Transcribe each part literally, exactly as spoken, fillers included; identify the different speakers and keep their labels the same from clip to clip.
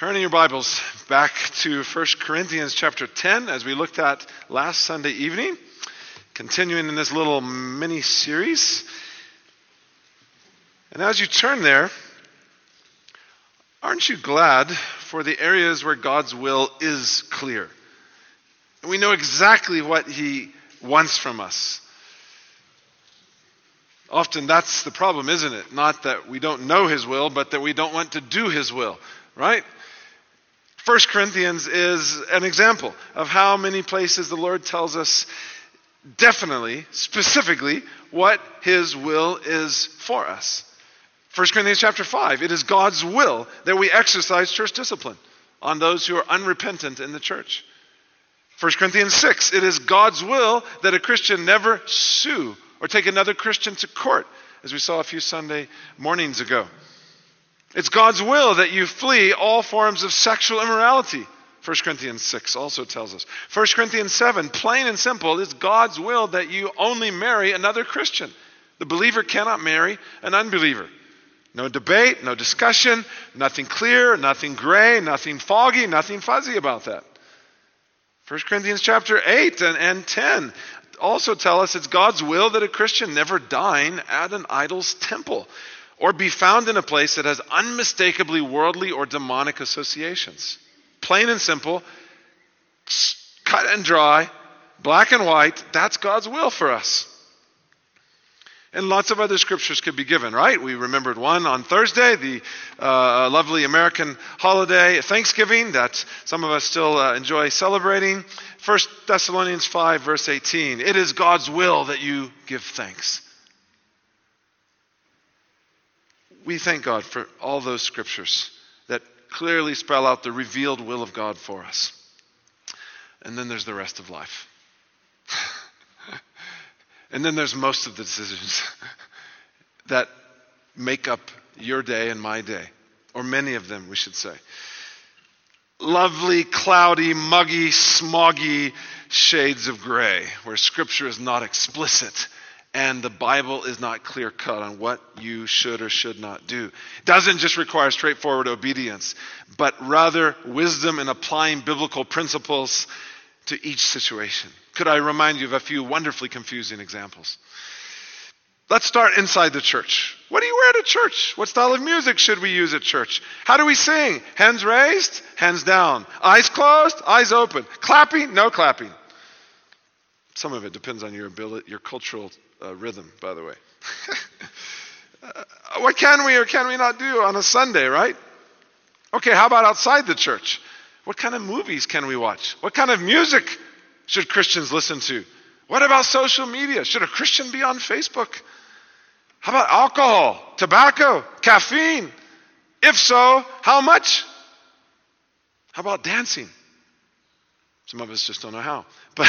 Speaker 1: Turning your Bibles back to First Corinthians chapter ten, as we looked at last Sunday evening, continuing in this little mini-series. And as you turn there, aren't you glad for the areas where God's will is clear? And we know exactly what He wants from us. Often that's the problem, isn't it? Not that we don't know His will, but that we don't want to do His will, right? First Corinthians is an example of how many places the Lord tells us definitely, specifically, what His will is for us. First Corinthians chapter five, it is God's will that we exercise church discipline on those who are unrepentant in the church. First Corinthians six, it is God's will that a Christian never sue or take another Christian to court, as we saw a few Sunday mornings ago. It's God's will that you flee all forms of sexual immorality. First Corinthians six also tells us. First Corinthians seven, plain and simple, it's God's will that you only marry another Christian. The believer cannot marry an unbeliever. No debate, no discussion, nothing clear, nothing gray, nothing foggy, nothing fuzzy about that. First Corinthians chapter eight and, and ten also tell us it's God's will that a Christian never dine at an idol's temple, or be found in a place that has unmistakably worldly or demonic associations. Plain and simple, cut and dry, black and white, that's God's will for us. And lots of other scriptures could be given, right? We remembered one on Thursday, the uh, lovely American holiday, Thanksgiving, that some of us still uh, enjoy celebrating. First Thessalonians five, verse eighteen, it is God's will that you give thanks. We thank God for all those scriptures that clearly spell out the revealed will of God for us. And then there's the rest of life. And then there's most of the decisions that make up your day and my day. Or many of them, we should say. Lovely, cloudy, muggy, smoggy shades of gray, where Scripture is not explicit and the Bible is not clear-cut on what you should or should not do. It doesn't just require straightforward obedience, but rather wisdom in applying biblical principles to each situation. Could I remind you of a few wonderfully confusing examples? Let's start inside the church. What do you wear to church? What style of music should we use at church? How do we sing? Hands raised, hands down. Eyes closed, eyes open. Clapping, no clapping. Some of it depends on your ability, your cultural uh, rhythm, by the way. uh, what can we or can we not do on a Sunday, right? Okay, how about outside the church? What kind of movies can we watch? What kind of music should Christians listen to? What about social media? Should a Christian be on Facebook? How about alcohol, tobacco, caffeine? If so, how much? How about dancing? Some of us just don't know how. But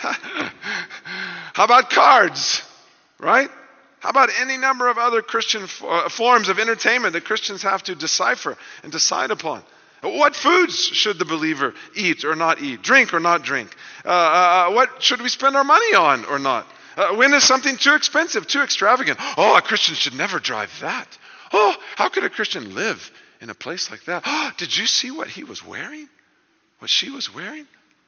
Speaker 1: how about cards, right? How about any number of other Christian forms of entertainment that Christians have to decipher and decide upon? What foods should the believer eat or not eat? Drink or not drink? Uh, uh, what should we spend our money on or not? Uh, when is something too expensive, too extravagant? Oh, a Christian should never drive that. Oh, how could a Christian live in a place like that? Oh, did you see what he was wearing? What she was wearing?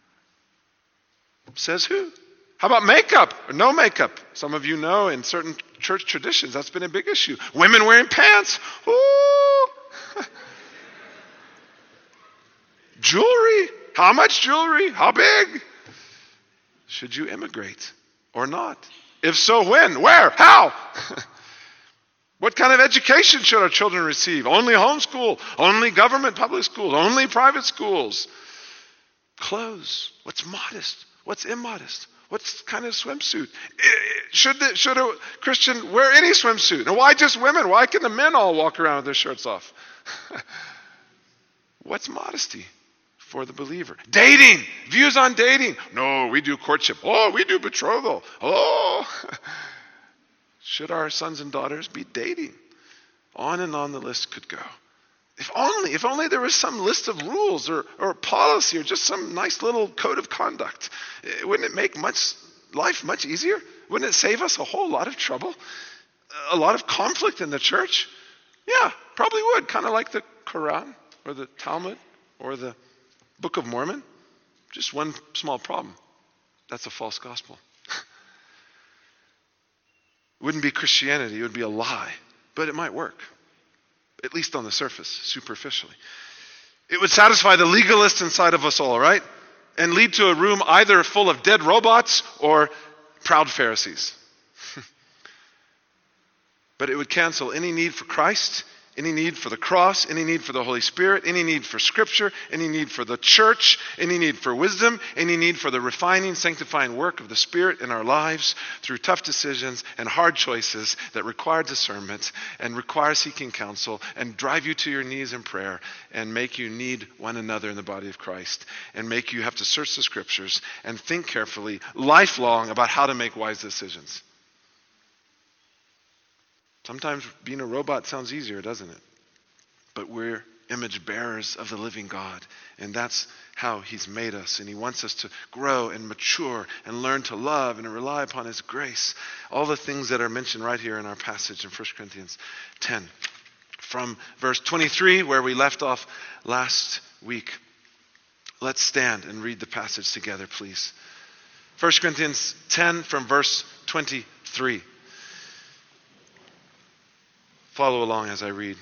Speaker 1: Says who? How about makeup or no makeup? Some of you know in certain church traditions that's been a big issue. Women wearing pants. Ooh. Jewelry. How much jewelry? How big? Should you immigrate or not? If so, when? Where? How? What kind of education should our children receive? Only homeschool? Only government public schools? Only private schools? Clothes. What's modest? What's immodest? What kind of swimsuit? Should, the, should a Christian wear any swimsuit? And why just women? Why can the men all walk around with their shirts off? What's modesty for the believer? Dating. Views on dating. No, we do courtship. Oh, we do betrothal. Oh. Should our sons and daughters be dating? On and on the list could go. If only, if only there was some list of rules or, or policy or just some nice little code of conduct. Wouldn't it make much life much easier? Wouldn't it save us a whole lot of trouble? A lot of conflict in the church? Yeah, probably would. Kind of like the Quran or the Talmud or the Book of Mormon? Just one small problem. That's a false gospel. It wouldn't be Christianity, it would be a lie. But it might work, at least on the surface, superficially. It would satisfy the legalist inside of us all, right? And lead to a room either full of dead robots or proud Pharisees. But it would cancel any need for Christ, any need for the cross, any need for the Holy Spirit, any need for Scripture, any need for the church, any need for wisdom, any need for the refining, sanctifying work of the Spirit in our lives through tough decisions and hard choices that require discernment and require seeking counsel and drive you to your knees in prayer and make you need one another in the body of Christ and make you have to search the Scriptures and think carefully, lifelong, about how to make wise decisions. Sometimes being a robot sounds easier, doesn't it? But we're image bearers of the living God. And that's how he's made us. And he wants us to grow and mature and learn to love and rely upon his grace. All the things that are mentioned right here in our passage in First Corinthians ten. From verse twenty-three, where we left off last week. Let's stand and read the passage together, please. First Corinthians ten from verse twenty-three. Follow along as I read.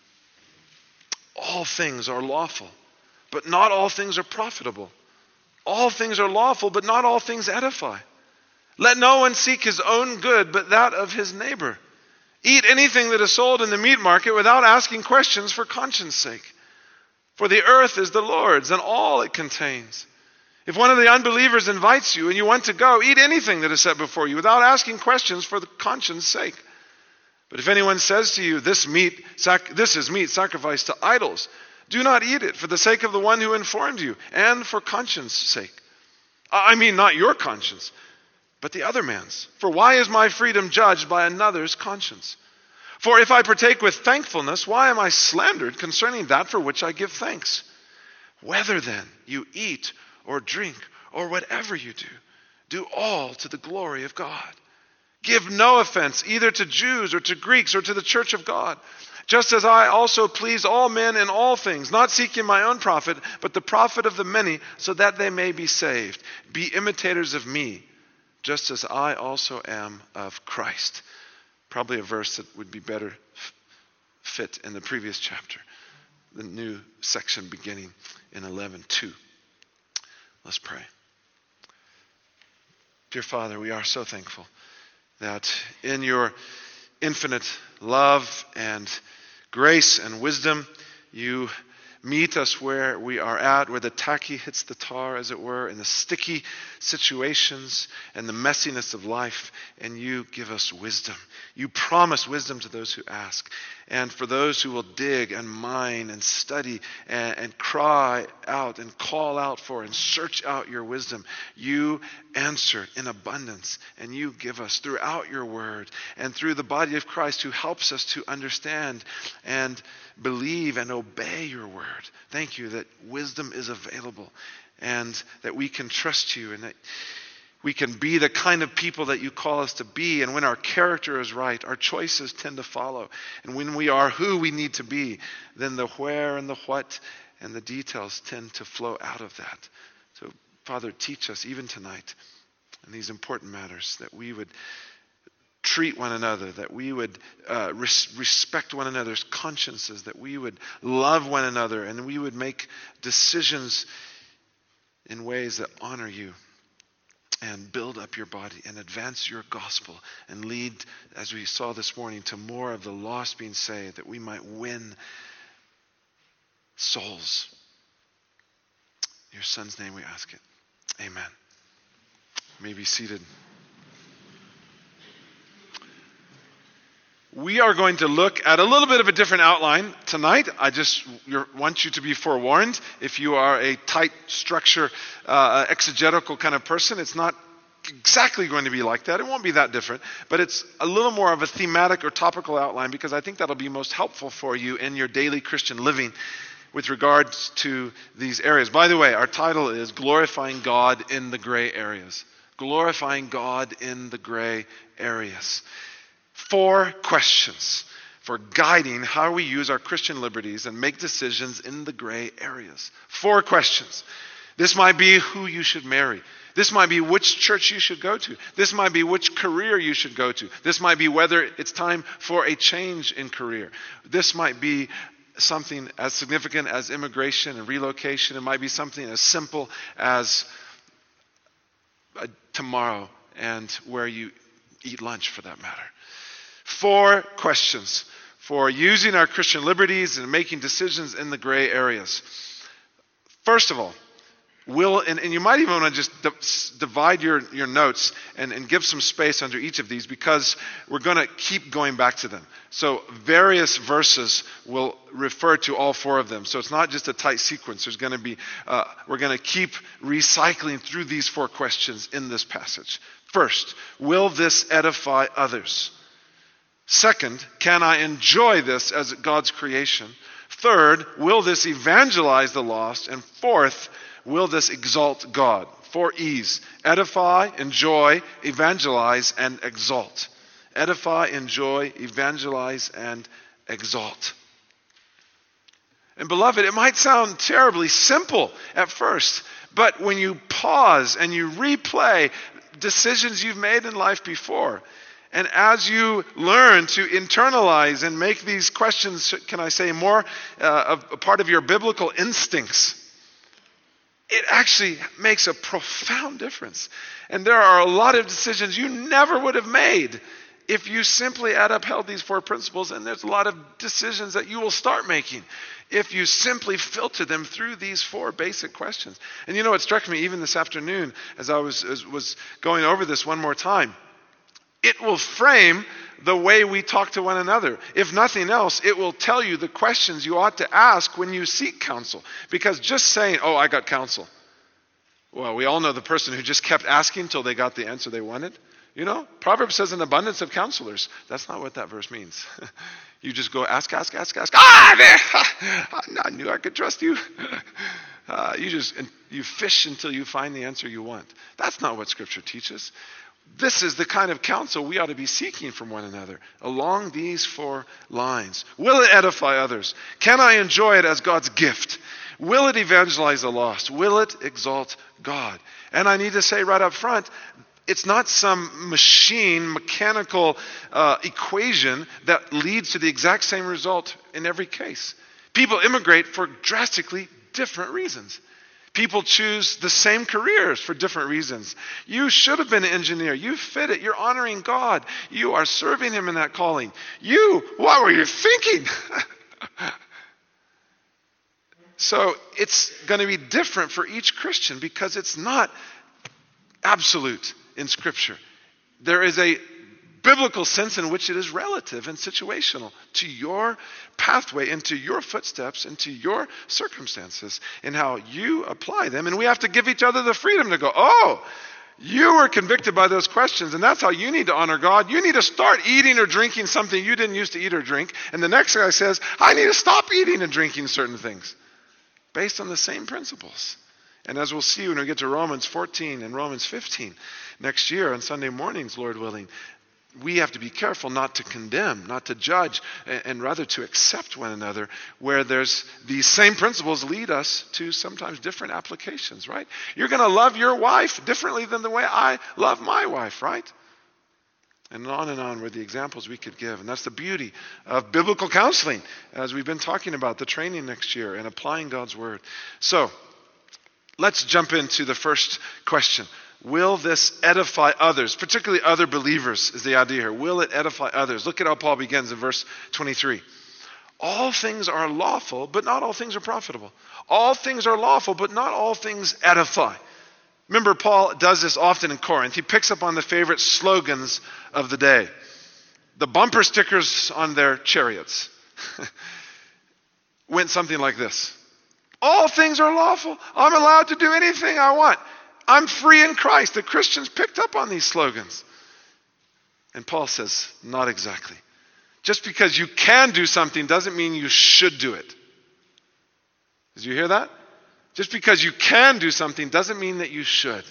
Speaker 1: All things are lawful, but not all things are profitable. All things are lawful, but not all things edify. Let no one seek his own good, but that of his neighbor. Eat anything that is sold in the meat market without asking questions for conscience sake. For the earth is the Lord's and all it contains. If one of the unbelievers invites you and you want to go, eat anything that is set before you without asking questions for the conscience sake. But if anyone says to you, this meat, sac- this is meat sacrificed to idols, do not eat it for the sake of the one who informed you and for conscience sake. I mean, not your conscience, but the other man's. For why is my freedom judged by another's conscience? For if I partake with thankfulness, why am I slandered concerning that for which I give thanks? Whether then you eat or drink or whatever you do, do all to the glory of God. Give no offense either to Jews or to Greeks or to the church of God, just as I also please all men in all things, not seeking my own profit, but the profit of the many, so that they may be saved. Be imitators of me, just as I also am of Christ. Probably a verse that would be better fit in the previous chapter, the new section beginning in eleven two. Let's pray. Dear Father, we are so thankful that in your infinite love and grace and wisdom, you meet us where we are at, where the tacky hits the tar, as it were, in the sticky situations and the messiness of life, and you give us wisdom. You promise wisdom to those who ask. And for those who will dig and mine and study and, and cry out and call out for and search out your wisdom, you answer in abundance, and you give us throughout your word and through the body of Christ who helps us to understand and believe and obey your word. Thank you that wisdom is available and that we can trust you and that we can be the kind of people that you call us to be. And when our character is right, our choices tend to follow. And when we are who we need to be, then the where and the what and the details tend to flow out of that. So, Father, teach us even tonight in these important matters that we would treat one another, that we would uh, res- respect one another's consciences, that we would love one another, and we would make decisions in ways that honor you and build up your body and advance your gospel and lead, as we saw this morning, to more of the lost being saved, that we might win souls. In your Son's name we ask it. Amen. You may be seated. We are going to look at a little bit of a different outline tonight. I just want you to be forewarned. If you are a tight structure, uh, exegetical kind of person, it's not exactly going to be like that. It won't be that different. But it's a little more of a thematic or topical outline because I think that'll be most helpful for you in your daily Christian living with regards to these areas. By the way, our title is Glorifying God in the Gray Areas. Glorifying God in the Gray Areas. Four questions for guiding how we use our Christian liberties and make decisions in the gray areas. Four questions. This might be who you should marry. This might be which church you should go to. This might be which career you should go to. This might be whether it's time for a change in career. This might be something as significant as immigration and relocation. It might be something as simple as uh, tomorrow and where you eat lunch, for that matter. Four questions for using our Christian liberties and making decisions in the gray areas. First of all, will, and, and you might even want to just d- divide your, your notes and, and give some space under each of these, because we're going to keep going back to them. So various verses will refer to all four of them. So it's not just a tight sequence. There's going to be, uh, we're going to keep recycling through these four questions in this passage. First, will this edify others? Second, can I enjoy this as God's creation? Third, will this evangelize the lost? And fourth, will this exalt God? Four E's. Edify, enjoy, evangelize, and exalt. Edify, enjoy, evangelize, and exalt. And beloved, it might sound terribly simple at first, but when you pause and you replay decisions you've made in life before, and as you learn to internalize and make these questions, can I say, more uh, a part of your biblical instincts, it actually makes a profound difference. And there are a lot of decisions you never would have made if you simply had upheld these four principles. And there's a lot of decisions that you will start making if you simply filter them through these four basic questions. And you know, it struck me even this afternoon as I was, as, was going over this one more time. It will frame the way we talk to one another. If nothing else, it will tell you the questions you ought to ask when you seek counsel. Because just saying, oh, I got counsel. Well, we all know the person who just kept asking until they got the answer they wanted. You know, Proverbs says an abundance of counselors. That's not what that verse means. You just go ask, ask, ask, ask. Ah, I knew I could trust you. Uh, you just, you fish until you find the answer you want. That's not what Scripture teaches. This is the kind of counsel we ought to be seeking from one another along these four lines. Will it edify others? Can I enjoy it as God's gift? Will it evangelize the lost? Will it exalt God? And I need to say right up front, it's not some machine, mechanical uh, equation that leads to the exact same result in every case. People immigrate for drastically different reasons. People choose the same careers for different reasons. You should have been an engineer. You fit it. You're honoring God. You are serving Him in that calling. You, what were you thinking? So it's going to be different for each Christian because it's not absolute in Scripture. There is a biblical sense in which it is relative and situational to your pathway and to your footsteps and to your circumstances and how you apply them. And we have to give each other the freedom to go, oh, you were convicted by those questions, and that's how you need to honor God. You need to start eating or drinking something you didn't used to eat or drink. And the next guy says, I need to stop eating and drinking certain things based on the same principles. And as we'll see when we get to Romans fourteen and Romans fifteen next year on Sunday mornings, Lord willing, we have to be careful not to condemn, not to judge, and, and rather to accept one another where there's these same principles lead us to sometimes different applications, right? You're going to love your wife differently than the way I love my wife, right? And on and on were the examples we could give. And that's the beauty of biblical counseling, as we've been talking about, the training next year and applying God's word. So, let's jump into the first question. Will this edify others, particularly other believers is the idea here. Will it edify others? Look at how Paul begins in verse twenty-three. All things are lawful, but not all things are profitable. All things are lawful, but not all things edify. Remember, Paul does this often in Corinth. He picks up on the favorite slogans of the day. The bumper stickers on their chariots went something like this. All things are lawful. I'm allowed to do anything I want. I'm free in Christ. The Christians picked up on these slogans. And Paul says, not exactly. Just because you can do something doesn't mean you should do it. Did you hear that? Just because you can do something doesn't mean that you should.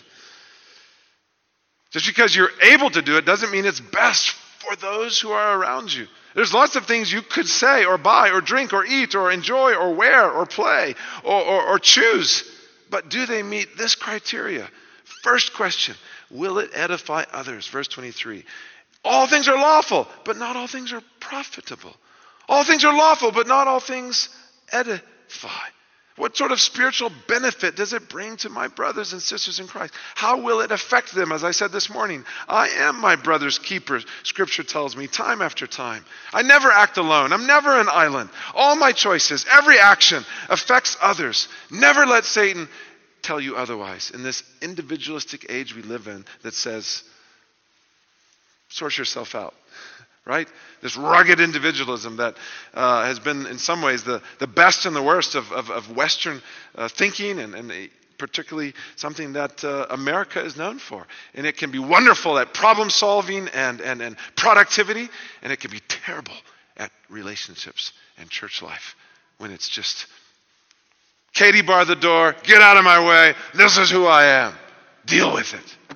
Speaker 1: Just because you're able to do it doesn't mean it's best for those who are around you. There's lots of things you could say or buy or drink or eat or enjoy or wear or play or, or, or choose. But do they meet this criteria? First question, will it edify others? Verse twenty-three. All things are lawful, but not all things are profitable. All things are lawful, but not all things edify. What sort of spiritual benefit does it bring to my brothers and sisters in Christ? How will it affect them? As I said this morning, I am my brother's keeper, Scripture tells me time after time. I never act alone. I'm never an island. All my choices, every action affects others. Never let Satan tell you otherwise. In this individualistic age we live in that says, sort yourself out. Right? This rugged individualism that uh, has been in some ways the, the best and the worst of, of, of Western uh, thinking and, and particularly something that uh, America is known for. And it can be wonderful at problem solving and, and, and productivity, and it can be terrible at relationships and church life when it's just, Katie bar the door, get out of my way, this is who I am, deal with it.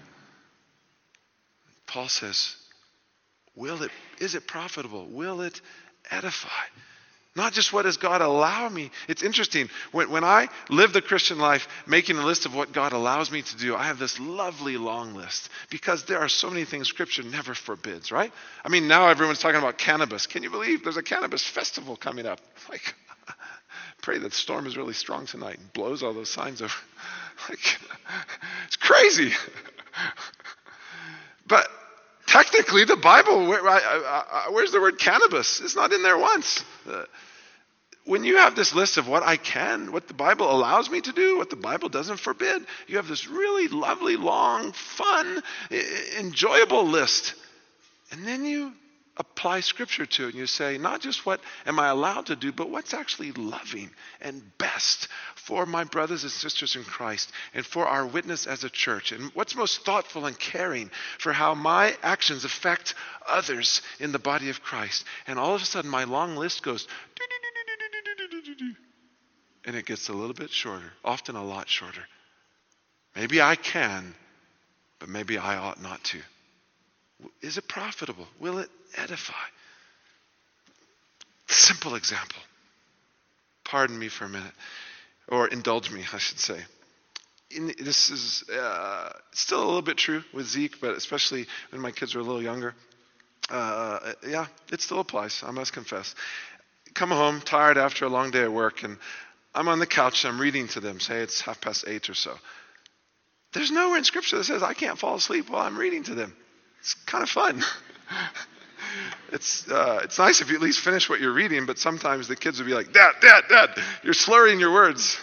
Speaker 1: Paul says, Will it, is it profitable? Will it edify? Not just what does God allow me. It's interesting. When, when I live the Christian life, making a list of what God allows me to do, I have this lovely long list because there are so many things Scripture never forbids, right? I mean, now everyone's talking about cannabis. Can you believe there's a cannabis festival coming up? Like, pray that the storm is really strong tonight and blows all those signs over. Like, it's crazy. But technically, the Bible, where, I, I, I, where's the word cannabis? It's not in there once. Uh, when you have this list of what I can, what the Bible allows me to do, what the Bible doesn't forbid, you have this really lovely, long, fun, enjoyable list. And then you apply Scripture to it and you say, not just what am I allowed to do, but what's actually loving and best for my brothers and sisters in Christ and for our witness as a church, and what's most thoughtful and caring for how my actions affect others in the body of Christ. And all of a sudden my long list goes, and it gets a little bit shorter, often a lot shorter. Maybe I can, but maybe I ought not to. Is it profitable? Will it edify? Simple example. Pardon me for a minute. Or indulge me, I should say. In, this is uh, still a little bit true with Zeke, but especially when my kids were a little younger. Uh, yeah, it still applies, I must confess. Come home tired after a long day at work, and I'm on the couch and I'm reading to them. Say it's half past eight or so. There's nowhere in Scripture that says I can't fall asleep while I'm reading to them. It's kind of fun. It's uh, it's nice if you at least finish what you're reading, but sometimes the kids will be like, Dad, Dad, Dad, you're slurring your words.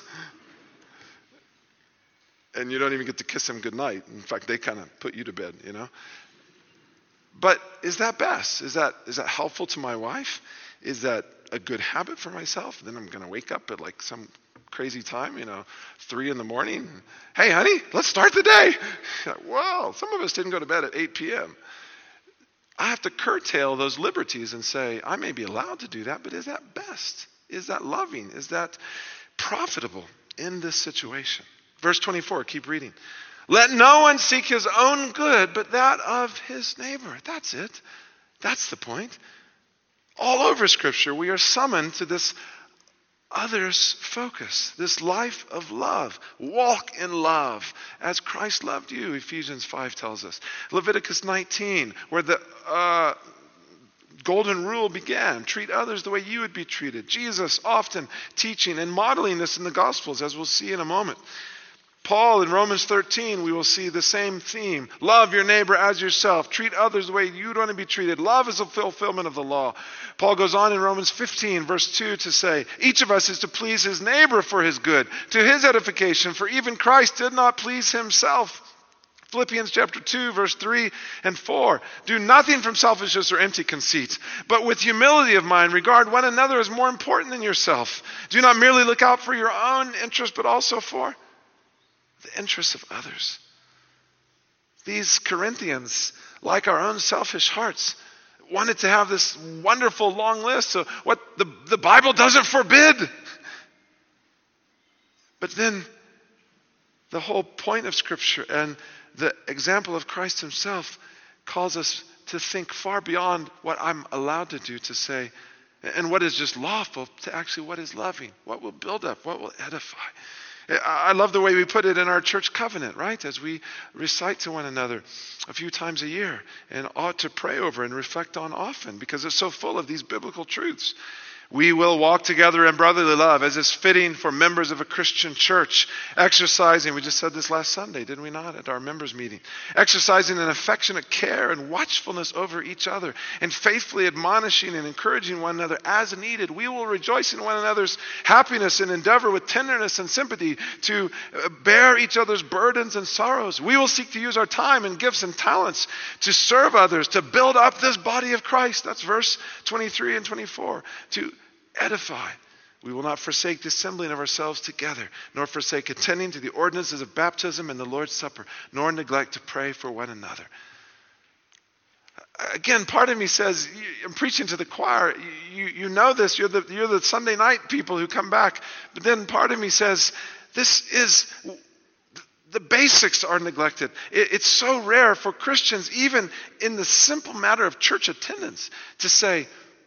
Speaker 1: And you don't even get to kiss them goodnight. In fact, they kind of put you to bed, you know. But is that best? Is that is that helpful to my wife? Is that a good habit for myself? Then I'm going to wake up at like some crazy time, you know, three in the morning. Hey, honey, let's start the day. Well, some of us didn't go to bed at eight p.m. I have to curtail those liberties and say, I may be allowed to do that, but is that best? Is that loving? Is that profitable in this situation? Verse twenty-four, keep reading. Let no one seek his own good, but that of his neighbor. That's it. That's the point. All over Scripture, we are summoned to this others focus, this life of love. Walk in love as Christ loved you, Ephesians five tells us. Leviticus nineteen, where the uh, golden rule began. Treat others the way you would be treated. Jesus often teaching and modeling this in the Gospels, as we'll see in a moment. Paul in Romans thirteen, we will see the same theme. Love your neighbor as yourself. Treat others the way you'd want to be treated. Love is a fulfillment of the law. Paul goes on in Romans fifteen, verse two to say, each of us is to please his neighbor for his good, to his edification, for even Christ did not please himself. Philippians chapter two, verse three and four. Do nothing from selfishness or empty conceit, but with humility of mind, regard one another as more important than yourself. Do not merely look out for your own interest, but also for the interests of others. These Corinthians, like our own selfish hearts, wanted to have this wonderful long list of what the, the Bible doesn't forbid. But then the whole point of Scripture and the example of Christ himself calls us to think far beyond what I'm allowed to do, to say, and what is just lawful, to actually what is loving, what will build up, what will edify. I love the way we put it in our church covenant, right? As we recite to one another a few times a year and ought to pray over and reflect on often, because it's so full of these biblical truths. We will walk together in brotherly love, as is fitting for members of a Christian church, exercising, we just said this last Sunday, didn't we not, at our members meeting, exercising an affectionate care and watchfulness over each other, and faithfully admonishing and encouraging one another as needed. We will rejoice in one another's happiness and endeavor with tenderness and sympathy to bear each other's burdens and sorrows. We will seek to use our time and gifts and talents to serve others, to build up this body of Christ. That's verse twenty-three and twenty-four. To edify. We will not forsake the assembling of ourselves together, nor forsake attending to the ordinances of baptism and the Lord's Supper, nor neglect to pray for one another. Again, part of me says, I'm preaching to the choir. You, you know this. You're the, you're the Sunday night people who come back. But then part of me says, this is, the basics are neglected. It, it's so rare for Christians, even in the simple matter of church attendance, to say,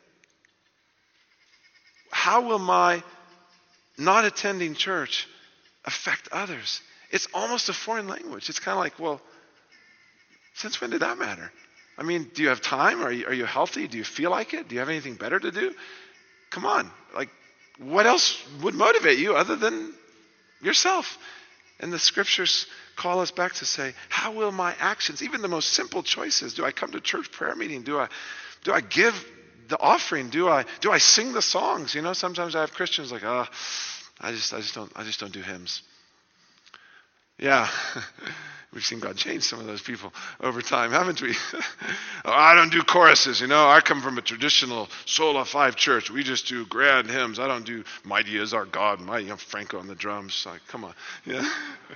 Speaker 1: how will my not attending church affect others? It's almost a foreign language. It's kind of like, well, since when did that matter? I mean, do you have time? Are you, are you healthy? Do you feel like it? Do you have anything better to do? Come on. Like, what else would motivate you other than yourself? And the scriptures call us back to say, how will my actions, even the most simple choices, do I come to church prayer meeting? Do I, do I give the offering? Do I do I sing the songs? You know, sometimes I have Christians like, oh, I just I just don't I just don't do hymns. Yeah, we've seen God change some of those people over time, haven't we? Oh, I don't do choruses. You know, I come from a traditional Sola Five church. We just do grand hymns. I don't do Mighty Is Our God. Mighty, you know, Franco on the drums. Like, come on, yeah.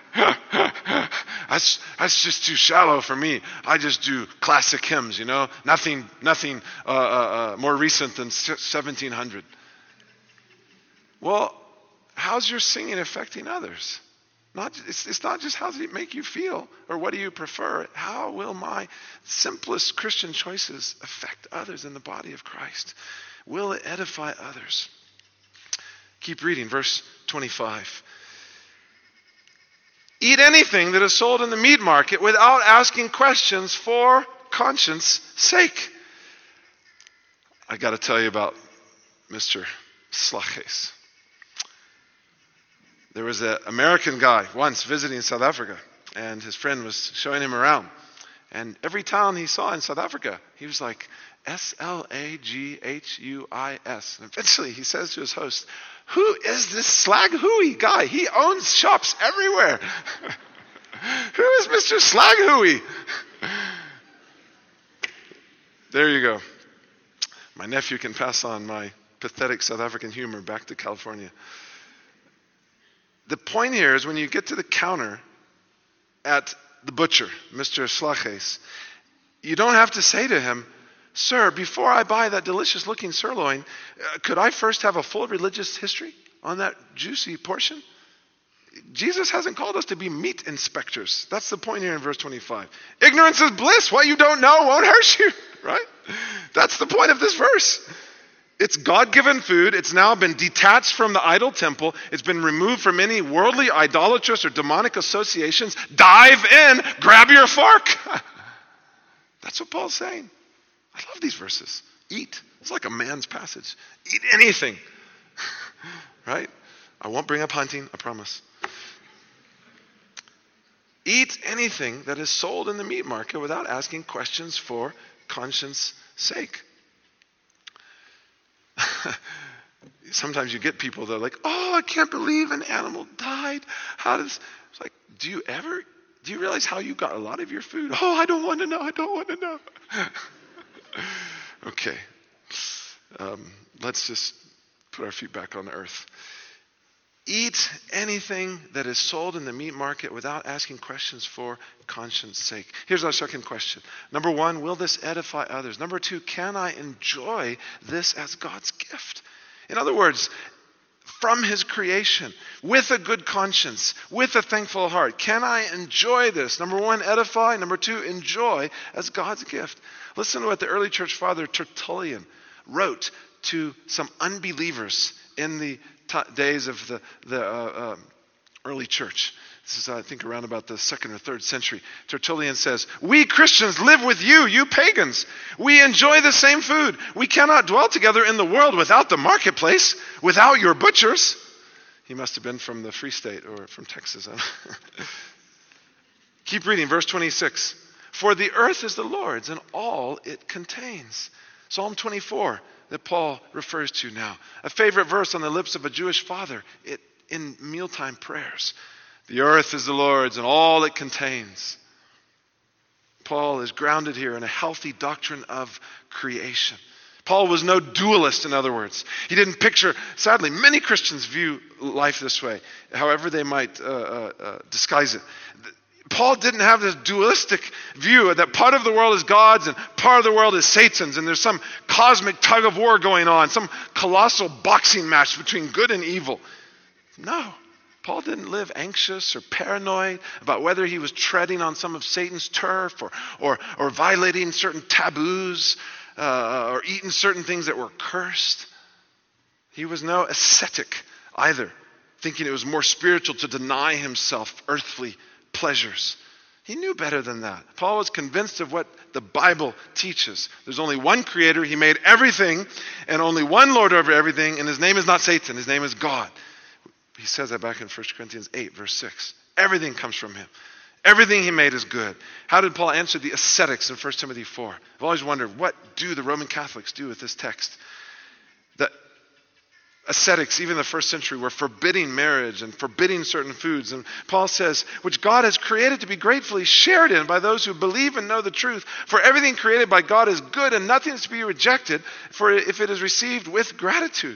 Speaker 1: That's that's just too shallow for me. I just do classic hymns. You know, nothing nothing uh, uh, uh, more recent than seventeen hundred. Well, how's your singing affecting others? Not, it's, it's not just how does it make you feel or what do you prefer. How will my simplest Christian choices affect others in the body of Christ? Will it edify others? Keep reading, verse twenty-five. Eat anything that is sold in the meat market without asking questions for conscience sake. I got to tell you about Mister Slaches. There was an American guy once visiting South Africa, and his friend was showing him around. And every town he saw in South Africa, he was like, S L A G H U I S. And eventually he says to his host, who is this Slag Hui guy? He owns shops everywhere. Who is Mister Slag Hui? There you go. My nephew can pass on my pathetic South African humor back to California. The point here is when you get to the counter at the butcher, Mister Slaches, you don't have to say to him, sir, before I buy that delicious looking sirloin, uh, could I first have a full religious history on that juicy portion? Jesus hasn't called us to be meat inspectors. That's the point here in verse twenty-five. Ignorance is bliss. What you don't know won't hurt you, right? That's the point of this verse. It's God-given food. It's now been detached from the idol temple. It's been removed from any worldly, idolatrous, or demonic associations. Dive in, grab your fork. That's what Paul's saying. I love these verses. Eat. It's like a man's passage. Eat anything. Right? I won't bring up hunting, I promise. Eat anything that is sold in the meat market without asking questions for conscience sake. Sometimes you get people that are like, oh, I can't believe an animal died. How does, it's like, do you ever, do you realize how you got a lot of your food? Oh, I don't want to know. I don't want to know. Okay. Um, let's just put our feet back on the earth. Eat anything that is sold in the meat market without asking questions for conscience sake. Here's our second question. Number one, will this edify others? Number two, can I enjoy this as God's gift? In other words, from his creation, with a good conscience, with a thankful heart, can I enjoy this? Number one, edify. Number two, enjoy as God's gift. Listen to what the early church father Tertullian wrote to some unbelievers in the t- days of the, the uh, um, early church. This is, I think, around about the second or third century. Tertullian says, "We Christians live with you, you pagans. We enjoy the same food. We cannot dwell together in the world without the marketplace, without your butchers." He must have been from the Free State or from Texas. Keep reading, verse twenty-six. "For the earth is the Lord's and all it contains." Psalm twenty-four that Paul refers to now. A favorite verse on the lips of a Jewish father it, in mealtime prayers. The earth is the Lord's and all it contains. Paul is grounded here in a healthy doctrine of creation. Paul was no dualist, in other words. He didn't picture, sadly, many Christians view life this way, however they might uh, uh, uh, disguise it. Paul didn't have this dualistic view that part of the world is God's and part of the world is Satan's, and there's some cosmic tug of war going on, some colossal boxing match between good and evil. No. Paul didn't live anxious or paranoid about whether he was treading on some of Satan's turf or, or, or violating certain taboos uh, or eating certain things that were cursed. He was no ascetic either, thinking it was more spiritual to deny himself earthly pleasures. He knew better than that. Paul was convinced of what the Bible teaches. There's only one creator. He made everything, and only one Lord over everything, and his name is not Satan. His name is God. He says that back in First Corinthians eight, verse six. Everything comes from him. Everything he made is good. How did Paul answer the ascetics in First Timothy four? I've always wondered, what do the Roman Catholics do with this text? The ascetics, even in the first century, were forbidding marriage and forbidding certain foods. And Paul says, which God has created to be gratefully shared in by those who believe and know the truth. For everything created by God is good, and nothing is to be rejected, for if it is received with gratitude.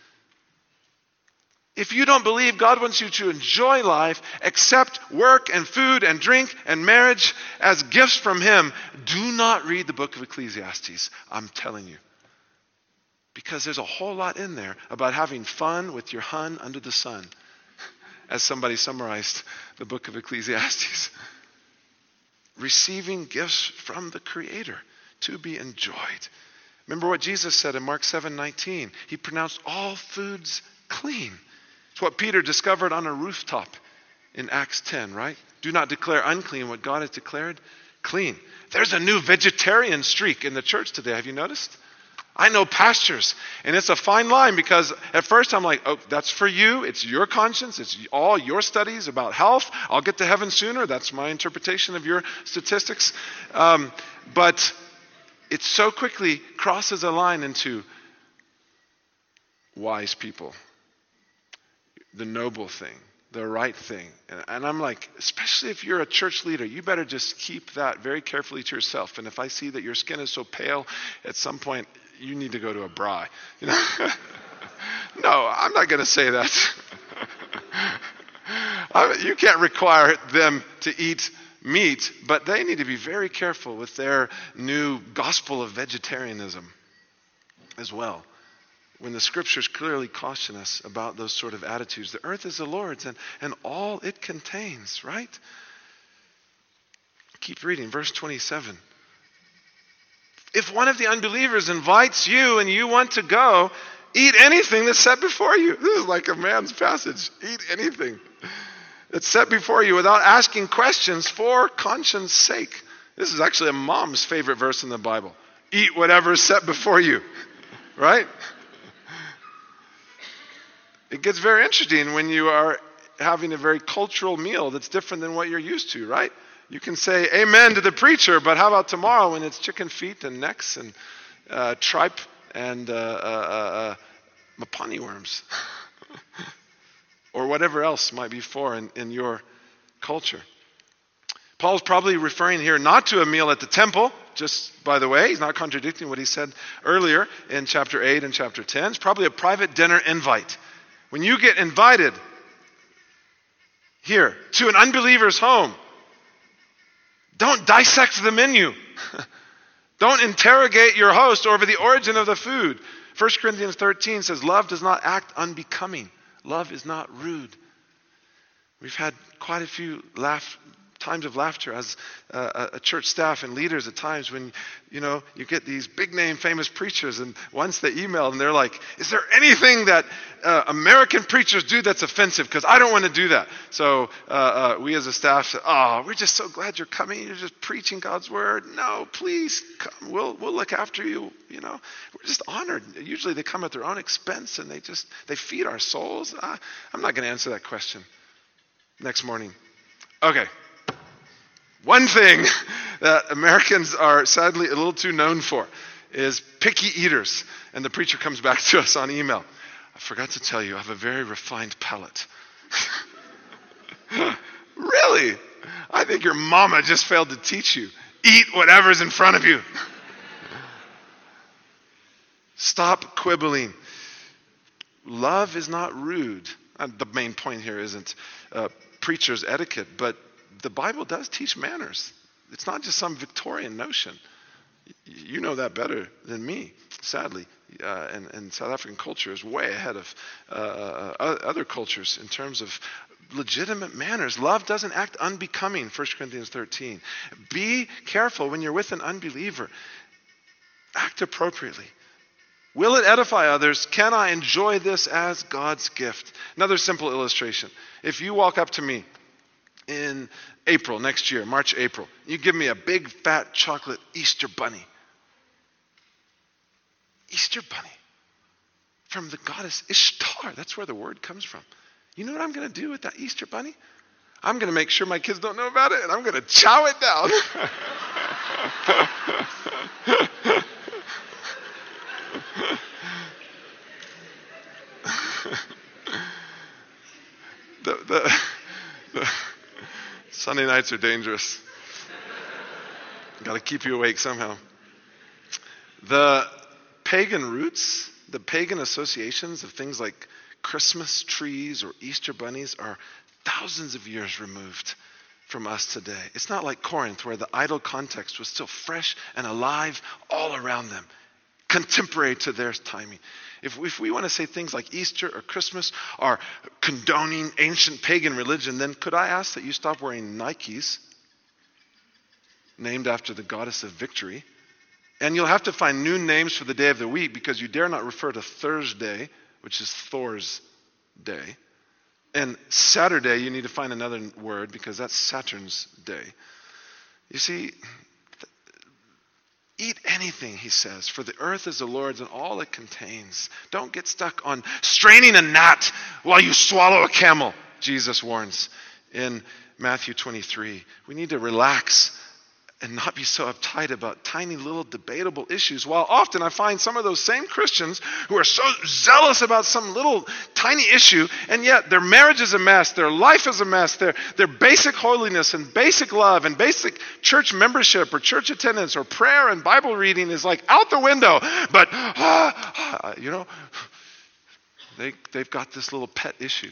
Speaker 1: If you don't believe God wants you to enjoy life, accept work and food and drink and marriage as gifts from him, do not read the book of Ecclesiastes. I'm telling you. Because there's a whole lot in there about having fun with your hun under the sun, as somebody summarized the book of Ecclesiastes. Receiving gifts from the Creator to be enjoyed. Remember what Jesus said in Mark seven nineteen. He pronounced all foods clean. It's what Peter discovered on a rooftop in Acts ten, right? Do not declare unclean what God has declared clean. There's a new vegetarian streak in the church today. Have you noticed? I know pastors, and it's a fine line because at first I'm like, oh, that's for you. It's your conscience. It's all your studies about health. I'll get to heaven sooner. That's my interpretation of your statistics. Um, but it so quickly crosses a line into wise people. The noble thing, the right thing. And, and I'm like, especially if you're a church leader, you better just keep that very carefully to yourself. And if I see that your skin is so pale, at some point, you need to go to a bri. You know? No, I'm not going to say that. I, you can't require them to eat meat, but they need to be very careful with their new gospel of vegetarianism as well. When the scriptures clearly caution us about those sort of attitudes. The earth is the Lord's and, and all it contains, right? Keep reading, verse twenty-seven. If one of the unbelievers invites you and you want to go, eat anything that's set before you. This is like a man's passage. Eat anything that's set before you without asking questions for conscience sake. This is actually a mom's favorite verse in the Bible. Eat whatever is set before you, right? It gets very interesting when you are having a very cultural meal that's different than what you're used to, right? You can say amen to the preacher, but how about tomorrow when it's chicken feet and necks and uh, tripe and uh, uh, uh, mapani worms? Or whatever else might be for in, in your culture. Paul's probably referring here not to a meal at the temple, just by the way. He's not contradicting what he said earlier in chapter eight and chapter ten. It's probably a private dinner invite. When you get invited here to an unbeliever's home, don't dissect the menu. Don't interrogate your host over the origin of the food. First Corinthians thirteen says, love does not act unbecoming. Love is not rude. We've had quite a few laugh times of laughter as uh, a church staff and leaders at times when, you know, you get these big name famous preachers, and once they email and they're like, is there anything that uh, American preachers do that's offensive? Because I don't want to do that. So uh, uh, we as a staff said, oh, we're just so glad you're coming. You're just preaching God's word. No, please come. We'll, we'll look after you. You know, we're just honored. Usually they come at their own expense and they just, they feed our souls. I, I'm not going to answer that question. Next morning. Okay. One thing that Americans are sadly a little too known for is picky eaters. And the preacher comes back to us on email. I forgot to tell you, I have a very refined palate. Really? I think your mama just failed to teach you. Eat whatever's in front of you. Stop quibbling. Love is not rude. Uh, the main point here isn't uh, preacher's etiquette, but the Bible does teach manners. It's not just some Victorian notion. You know that better than me, sadly. Uh, and, and South African culture is way ahead of uh, other cultures in terms of legitimate manners. Love doesn't act unbecoming, First Corinthians thirteen. Be careful when you're with an unbeliever. Act appropriately. Will it edify others? Can I enjoy this as God's gift? Another simple illustration. If you walk up to me in April next year, March, April, you give me a big fat chocolate Easter bunny. Easter bunny. From the goddess Ishtar. That's where the word comes from. You know what I'm going to do with that Easter bunny? I'm going to make sure my kids don't know about it, and I'm going to chow it down. the, the, the Sunday nights are dangerous. Got to keep you awake somehow. The pagan roots, the pagan associations of things like Christmas trees or Easter bunnies are thousands of years removed from us today. It's not like Corinth, where the idol context was still fresh and alive all around them, contemporary to their timing. If, if we want to say things like Easter or Christmas are condoning ancient pagan religion, then could I ask that you stop wearing Nikes named after the goddess of victory? And you'll have to find new names for the day of the week, because you dare not refer to Thursday, which is Thor's day. And Saturday, you need to find another word, because that's Saturn's day. You see, eat anything, he says, for the earth is the Lord's and all it contains. Don't get stuck on straining a gnat while you swallow a camel, Jesus warns in Matthew twenty-three. We need to relax and not be so uptight about tiny little debatable issues, while often I find some of those same Christians who are so zealous about some little tiny issue, and yet their marriage is a mess, their life is a mess, their, their basic holiness and basic love and basic church membership or church attendance or prayer and Bible reading is like out the window. But, ah, ah, you know, they, they've got this little pet issue.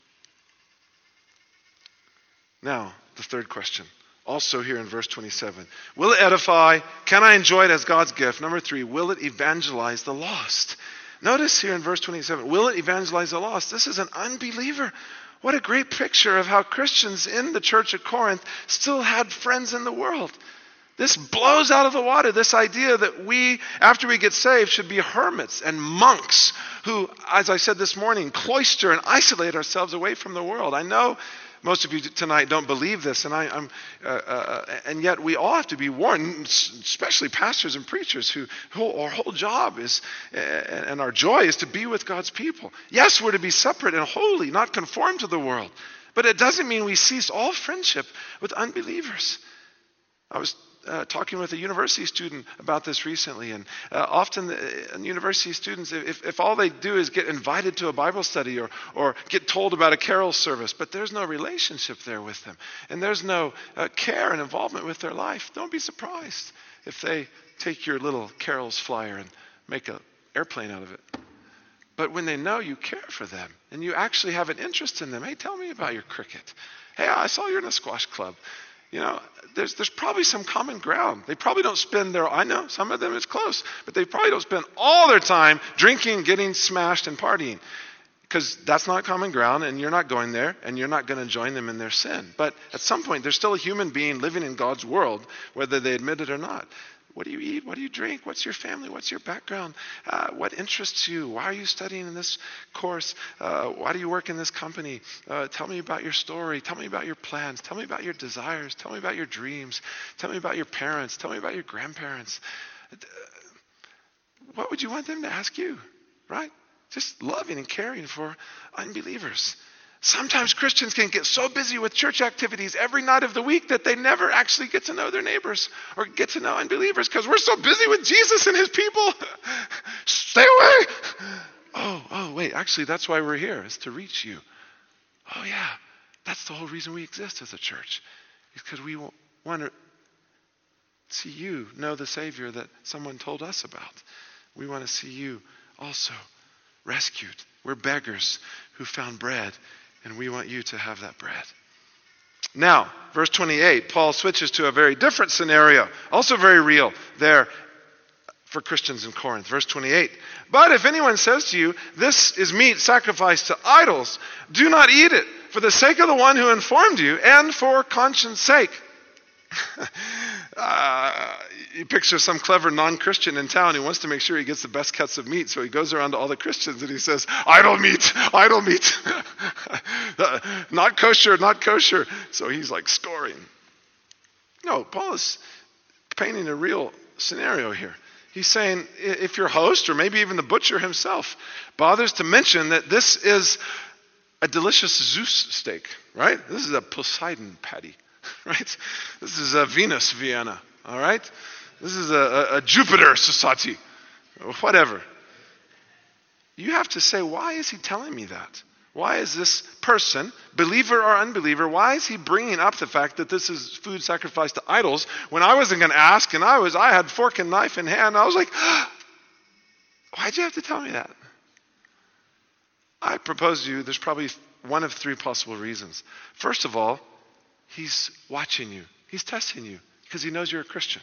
Speaker 1: Now, the third question. Also here in verse twenty-seven. Will it edify? Can I enjoy it as God's gift? Number three, will it evangelize the lost? Notice here in verse twenty-seven, will it evangelize the lost? This is an unbeliever. What a great picture of how Christians in the church at Corinth still had friends in the world. This blows out of the water this idea that we, after we get saved, should be hermits and monks who, as I said this morning, cloister and isolate ourselves away from the world. I know most of you tonight don't believe this, and I, I'm, uh, uh, and yet we all have to be warned, especially pastors and preachers, who, who our whole job is, uh, and our joy is to be with God's people. Yes, we're to be separate and holy, not conform to the world, but it doesn't mean we cease all friendship with unbelievers. I was Uh, talking with a university student about this recently, and uh, often the, uh, university students, if, if all they do is get invited to a Bible study or, or get told about a carol service, but there's no relationship there with them, and there's no uh, care and involvement with their life, don't be surprised if they take your little carols flyer and make an airplane out of it. But when they know you care for them, and you actually have an interest in them, hey, tell me about your cricket. Hey, I saw you're in a squash club. You know, there's there's probably some common ground. They probably don't spend their, I know, some of them it's close, but they probably don't spend all their time drinking, getting smashed, and partying. because that's not common ground, and you're not going there, and you're not going to join them in their sin. But at some point, there's still a human being living in God's world, whether they admit it or not. What do you eat? What do you drink? What's your family? What's your background? Uh, what interests you? Why are you studying in this course? Uh, why do you work in this company? Uh, tell me about your story. Tell me about your plans. Tell me about your desires. Tell me about your dreams. Tell me about your parents. Tell me about your grandparents. What would you want them to ask you, right? Just loving and caring for unbelievers. Sometimes Christians can get so busy with church activities every night of the week that they never actually get to know their neighbors or get to know unbelievers because we're so busy with Jesus and his people. Stay away. Oh, oh, wait, actually that's why we're here, is to reach you. Oh yeah, that's the whole reason we exist as a church. It's because we want to see you know the Savior that someone told us about. We want to see you also rescued. We're beggars who found bread, and we want you to have that bread. Now, verse twenty-eight, Paul switches to a very different scenario, also very real there for Christians in Corinth. Verse twenty-eight, but if anyone says to you, this is meat sacrificed to idols, do not eat it for the sake of the one who informed you and for conscience sake. uh, you picture some clever non-Christian in town who wants to make sure he gets the best cuts of meat, so he goes around to all the Christians and he says, idol meat, idol meat. uh, not kosher, not kosher. So he's like scoring. No, Paul is painting a real scenario here. He's saying if your host, or maybe even the butcher himself, bothers to mention that this is a delicious Zeus steak, right? This is a Poseidon patty. Right? This is a Venus Vienna, all right? This is a, a, a Jupiter society, or whatever. You have to say, why is he telling me that? Why is this person, believer or unbeliever, why is he bringing up the fact that this is food sacrificed to idols when I wasn't going to ask, and I was, I had fork and knife in hand. I was like, why'd you have to tell me that? I propose to you, there's probably one of three possible reasons. First of all, he's watching you. He's testing you because he knows you're a Christian.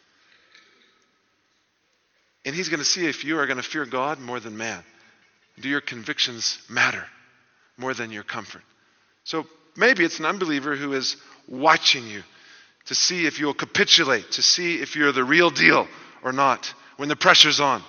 Speaker 1: And he's going to see if you are going to fear God more than man. Do your convictions matter more than your comfort? So maybe it's an unbeliever who is watching you to see if you'll capitulate, to see if you're the real deal or not when the pressure's on.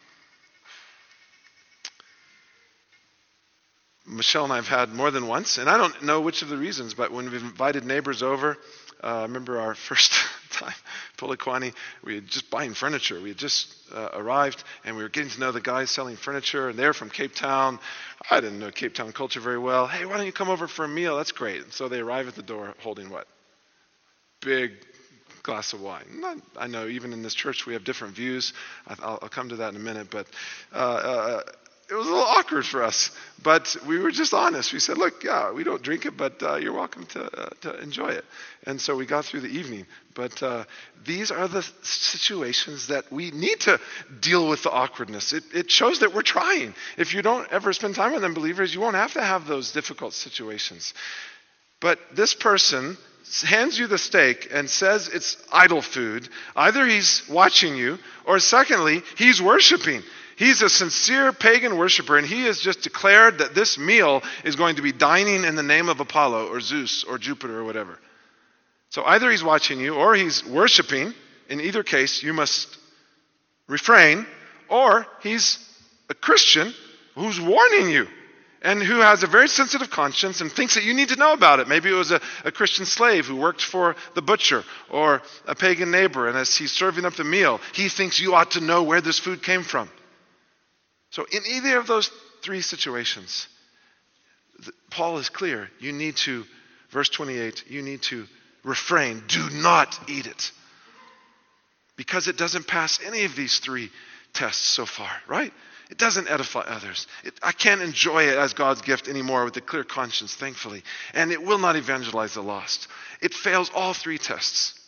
Speaker 1: Michelle and I have had more than once, and I don't know which of the reasons, but when we've invited neighbors over, uh, I remember our first time, Polokwane, we had just buying furniture. We had just uh, arrived, and we were getting to know the guys selling furniture, and they're from Cape Town. I didn't know Cape Town culture very well. Hey, why don't you come over for a meal? That's great. And so they arrive at the door holding what? Big glass of wine. Not, I know even in this church we have different views. I'll, I'll come to that in a minute, but uh, uh, it was a little awkward for us, but we were just honest. We said, look, yeah, we don't drink it, but uh, you're welcome to uh, to enjoy it. And so we got through the evening. But uh, these are the situations that we need to deal with the awkwardness. It, it shows that we're trying. If you don't ever spend time with unbelievers, you won't have to have those difficult situations. But this person hands you the steak and says it's idol food. Either he's watching you, or secondly, he's worshiping. He's a sincere pagan worshiper, and he has just declared that this meal is going to be dining in the name of Apollo or Zeus or Jupiter or whatever. So either he's watching you or he's worshiping. In either case, you must refrain. Or he's a Christian who's warning you and who has a very sensitive conscience and thinks that you need to know about it. Maybe it was a, a Christian slave who worked for the butcher or a pagan neighbor, and as he's serving up the meal, he thinks you ought to know where this food came from. So in either of those three situations, Paul is clear. You need to, verse twenty-eight, you need to refrain. Do not eat it. Because it doesn't pass any of these three tests so far, right? It doesn't edify others. It, I can't enjoy it as God's gift anymore with a clear conscience, thankfully. And it will not evangelize the lost. It fails all three tests.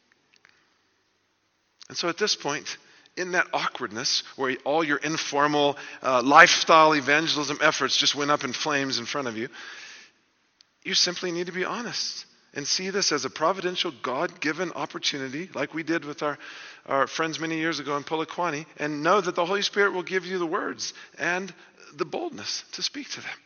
Speaker 1: And so at this point, in that awkwardness, where all your informal uh, lifestyle evangelism efforts just went up in flames in front of you, you simply need to be honest and see this as a providential, God-given opportunity, like we did with our, our friends many years ago in Polokwane, and know that the Holy Spirit will give you the words and the boldness to speak to them.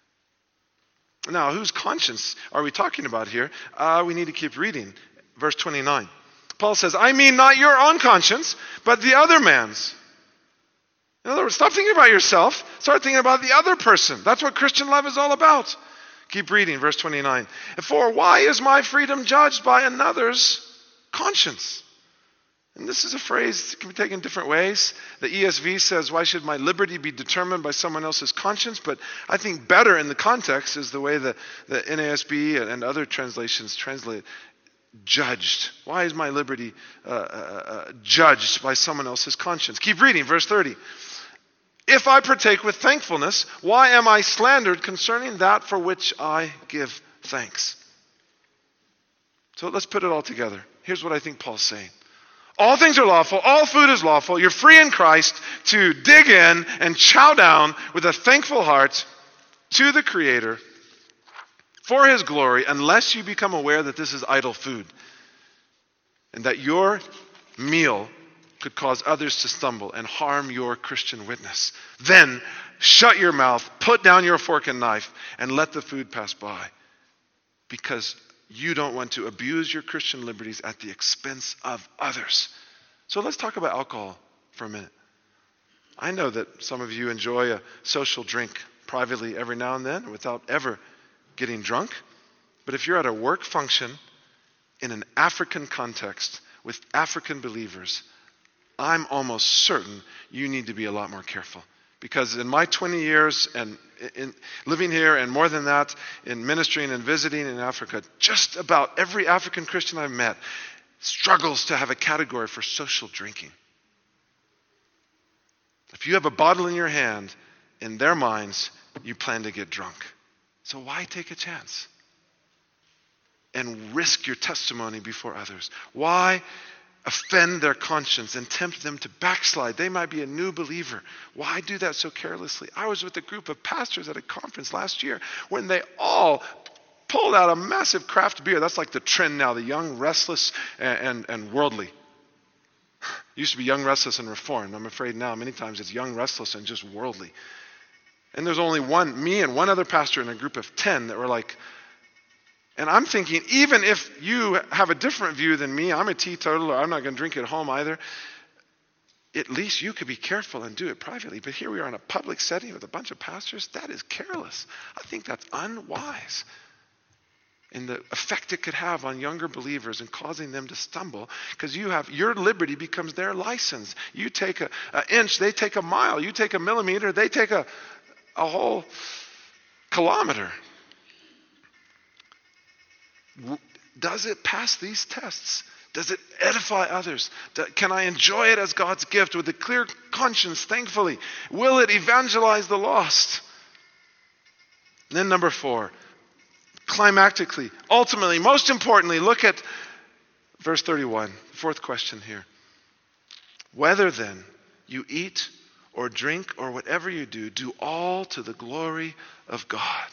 Speaker 1: Now, whose conscience are we talking about here? Uh, we need to keep reading. Verse twenty-nine. Paul says, I mean not your own conscience, but the other man's. In other words, stop thinking about yourself. Start thinking about the other person. That's what Christian love is all about. Keep reading, verse twenty-nine. For why is my freedom judged by another's conscience? And this is a phrase that can be taken different ways. The E S V says, why should my liberty be determined by someone else's conscience? But I think better in the context is the way that the N A S B and other translations translate judged. Why is my liberty uh, uh, uh, judged by someone else's conscience? Keep reading, verse thirty. If I partake with thankfulness, why am I slandered concerning that for which I give thanks? So let's put it all together. Here's what I think Paul's saying. All things are lawful. All food is lawful. You're free in Christ to dig in and chow down with a thankful heart to the Creator for His glory, unless you become aware that this is idol food and that your meal could cause others to stumble and harm your Christian witness. Then shut your mouth, put down your fork and knife, and let the food pass by, because you don't want to abuse your Christian liberties at the expense of others. So let's talk about alcohol for a minute. I know that some of you enjoy a social drink privately every now and then without ever getting drunk. But if you're at a work function in an African context with African believers, I'm almost certain you need to be a lot more careful. Because in my twenty years and in living here, and more than that, in ministering and visiting in Africa, just about every African Christian I've met struggles to have a category for social drinking. If you have a bottle in your hand, in their minds, you plan to get drunk. So why take a chance and risk your testimony before others? Why offend their conscience and tempt them to backslide? They might be a new believer. Why do that so carelessly? I was with a group of pastors at a conference last year when they all pulled out a massive craft beer. That's like the trend now, the young, restless, and, and, and worldly. It used to be young, restless, and reformed. I'm afraid now many times it's young, restless, and just worldly. And there's only one, me and one other pastor in a group of ten that were like, and I'm thinking, even if you have a different view than me, I'm a teetotaler, I'm not going to drink at home either, at least you could be careful and do it privately. But here we are in a public setting with a bunch of pastors. That is careless. I think that's unwise. And the effect it could have on younger believers and causing them to stumble, because you have, your liberty becomes their license. You take a, an inch, they take a mile. You take a millimeter, they take a, a whole kilometer. Does it pass these tests? Does it edify others? Can I enjoy it as God's gift with a clear conscience, thankfully? Will it evangelize the lost? And then number four, climactically, ultimately, most importantly, look at verse thirty-one, fourth question here. Whether then you eat or drink or whatever you do, do all to the glory of God.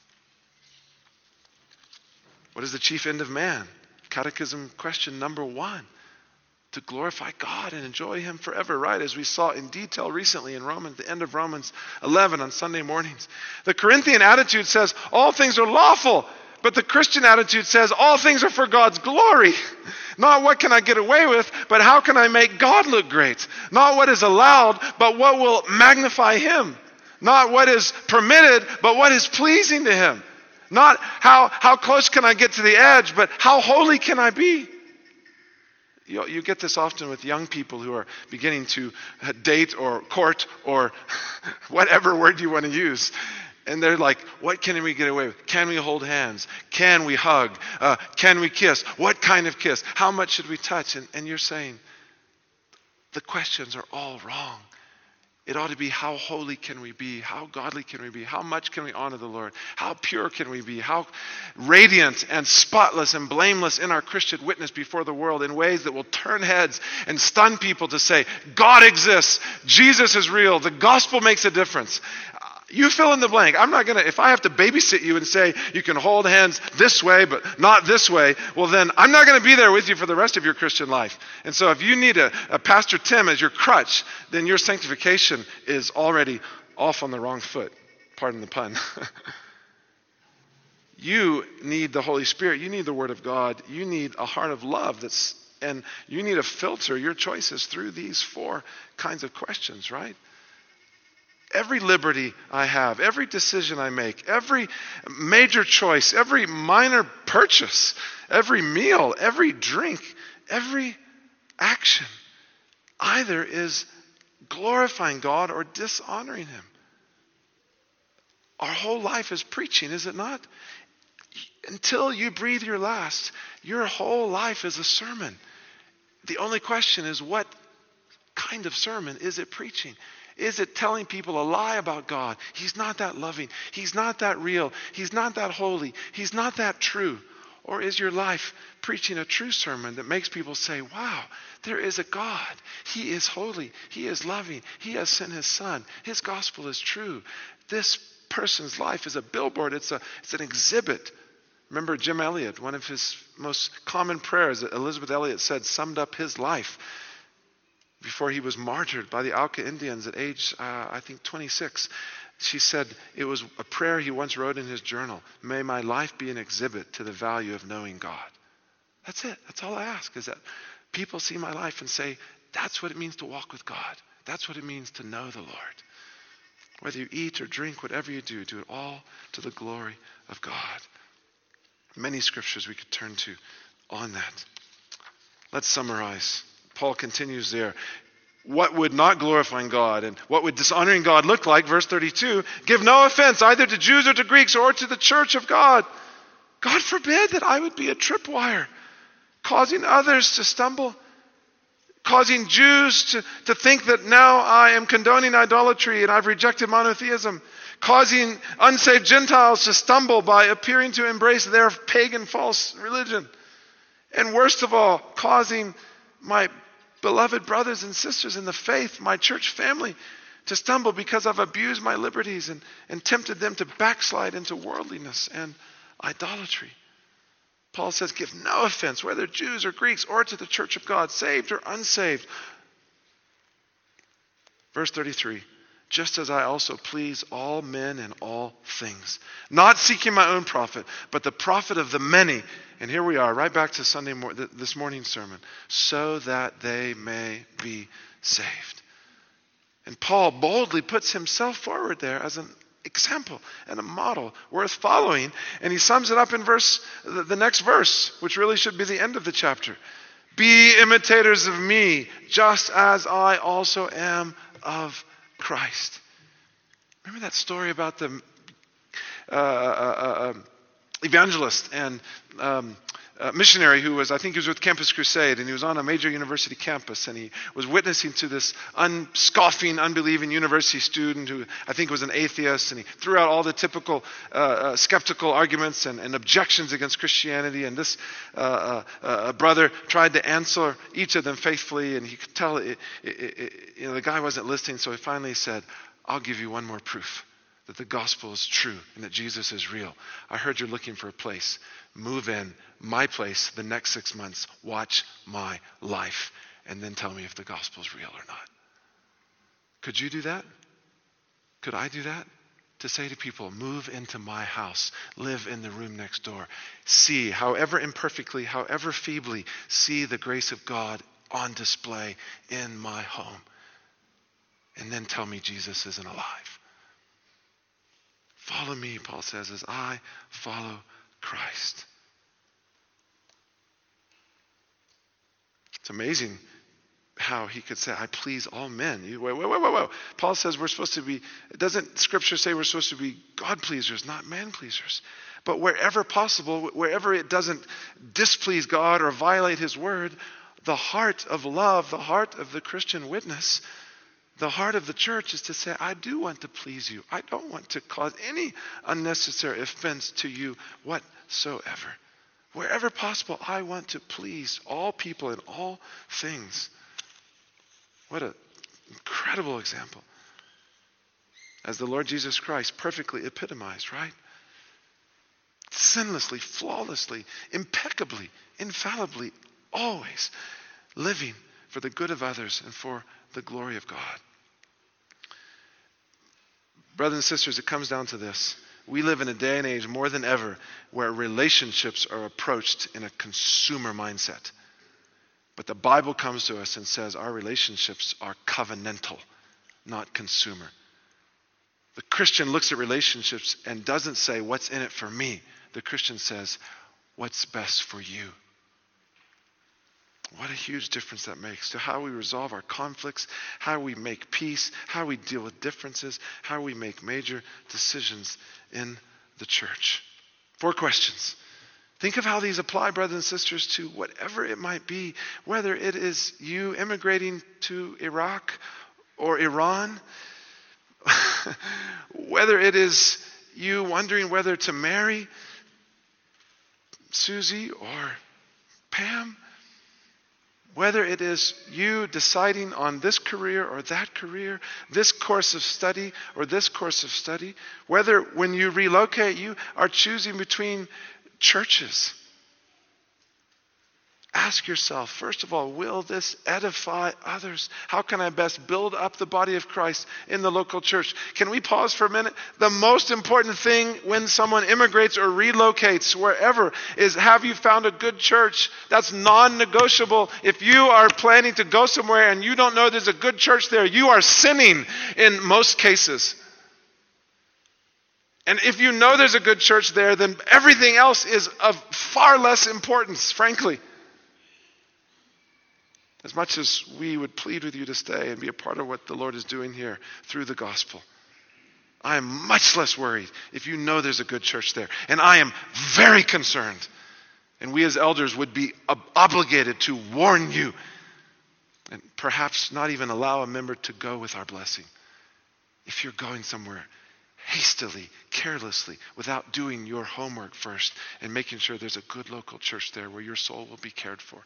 Speaker 1: What is the chief end of man? Catechism question number one. To glorify God and enjoy Him forever, right? As we saw in detail recently in Romans, the end of Romans eleven on Sunday mornings. The Corinthian attitude says all things are lawful, but the Christian attitude says all things are for God's glory. Not what can I get away with, but how can I make God look great? Not what is allowed, but what will magnify Him. Not what is permitted, but what is pleasing to Him. Not how, how close can I get to the edge, but how holy can I be? You, you get this often with young people who are beginning to date or court or whatever word you want to use. And they're like, what can we get away with? Can we hold hands? Can we hug? Uh, can we kiss? What kind of kiss? How much should we touch? And, and you're saying, the questions are all wrong. It ought to be, how holy can we be? How godly can we be? How much can we honor the Lord? How pure can we be? How radiant and spotless and blameless in our Christian witness before the world in ways that will turn heads and stun people to say, God exists. Jesus is real. The gospel makes a difference. You fill in the blank. I'm not going to, if I have to babysit you and say you can hold hands this way but not this way, well then I'm not going to be there with you for the rest of your Christian life. And so if you need a, a Pastor Tim as your crutch, then your sanctification is already off on the wrong foot. Pardon the pun. You need the Holy Spirit. You need the Word of God. You need a heart of love that's, and you need to filter your choices through these four kinds of questions, right? Every liberty I have, every decision I make, every major choice, every minor purchase, every meal, every drink, every action either is glorifying God or dishonoring Him. Our whole life is preaching, is it not? Until you breathe your last, your whole life is a sermon. The only question is, what kind of sermon is it preaching? Is it telling people a lie about God? He's not that loving. He's not that real. He's not that holy. He's not that true. Or is your life preaching a true sermon that makes people say, wow, there is a God. He is holy. He is loving. He has sent His Son. His gospel is true. This person's life is a billboard. It's a it's an exhibit. Remember Jim Elliot, one of his most common prayers that Elizabeth Elliot said summed up his life before he was martyred by the Auca Indians at age, uh, I think, twenty-six. She said it was a prayer he once wrote in his journal. May my life be an exhibit to the value of knowing God. That's it. That's all I ask, is that people see my life and say, that's what it means to walk with God. That's what it means to know the Lord. Whether you eat or drink, whatever you do, do it all to the glory of God. Many scriptures we could turn to on that. Let's summarize. Paul continues there. What would not glorifying God and what would dishonoring God look like? Verse thirty-two, give no offense either to Jews or to Greeks or to the church of God. God forbid that I would be a tripwire, causing others to stumble, causing Jews to, to think that now I am condoning idolatry and I've rejected monotheism, causing unsaved Gentiles to stumble by appearing to embrace their pagan false religion. And worst of all, causing my beloved brothers and sisters in the faith, my church family, to stumble because I've abused my liberties and, and tempted them to backslide into worldliness and idolatry. Paul says, give no offense, whether Jews or Greeks or to the church of God, saved or unsaved. Verse thirty-three, just as I also please all men in all things, not seeking my own profit, but the profit of the many. And here we are, right back to Sunday mor- this morning's sermon, so that they may be saved. And Paul boldly puts himself forward there as an example and a model worth following. And he sums it up in verse, the, the next verse, which really should be the end of the chapter. Be imitators of me, just as I also am of Christ. Remember that story about the uh, uh, uh, evangelist and um, uh, missionary who was, I think he was with Campus Crusade, and he was on a major university campus, and he was witnessing to this un- scoffing, unbelieving university student who I think was an atheist, and he threw out all the typical uh, uh, skeptical arguments and, and objections against Christianity, and this uh, uh, uh, brother tried to answer each of them faithfully, and he could tell it, it, it, you know, the guy wasn't listening, so he finally said, I'll give you one more proof that the gospel is true and that Jesus is real. I heard you're looking for a place. Move in my place the next six months. Watch my life. And then tell me if the gospel is real or not. Could you do that? Could I do that? To say to people, move into my house. Live in the room next door. See, however imperfectly, however feebly, see the grace of God on display in my home. And then tell me Jesus isn't alive. Follow me, Paul says, as I follow Christ. It's amazing how he could say, I please all men. You, wait, wait, wait, wait, wait. Paul says we're supposed to be, doesn't Scripture say we're supposed to be God pleasers, not man pleasers? But wherever possible, wherever it doesn't displease God or violate his word, the heart of love, the heart of the Christian witness, the heart of the church is to say, I do want to please you. I don't want to cause any unnecessary offense to you whatsoever. Wherever possible, I want to please all people in all things. What an incredible example. as the Lord Jesus Christ perfectly epitomized, right? Sinlessly, flawlessly, impeccably, infallibly, always living for the good of others and for the glory of God. Brothers and sisters, it comes down to this. We live in a day and age more than ever where relationships are approached in a consumer mindset. But the Bible comes to us and says our relationships are covenantal, not consumer. The Christian looks at relationships and doesn't say, what's in it for me? The Christian says, what's best for you? What a huge difference that makes to how we resolve our conflicts, how we make peace, how we deal with differences, how we make major decisions in the church. Four questions. Think of how these apply, brothers and sisters, to whatever it might be, whether it is you immigrating to Iraq or Iran, whether it is you wondering whether to marry Susie or Pam, whether it is you deciding on this career or that career, this course of study or this course of study, whether when you relocate you are choosing between churches. Ask yourself, first of all, will this edify others? How can I best build up the body of Christ in the local church? Can we pause for a minute? The most important thing when someone immigrates or relocates wherever is, have you found a good church? That's non-negotiable. If you are planning to go somewhere and you don't know there's a good church there, you are sinning in most cases. And if you know there's a good church there, then everything else is of far less importance, frankly. As much as we would plead with you to stay and be a part of what the Lord is doing here through the gospel, I am much less worried if you know there's a good church there. And I am very concerned. And we as elders would be ob- obligated to warn you and perhaps not even allow a member to go with our blessing. If you're going somewhere hastily, carelessly, without doing your homework first and making sure there's a good local church there where your soul will be cared for.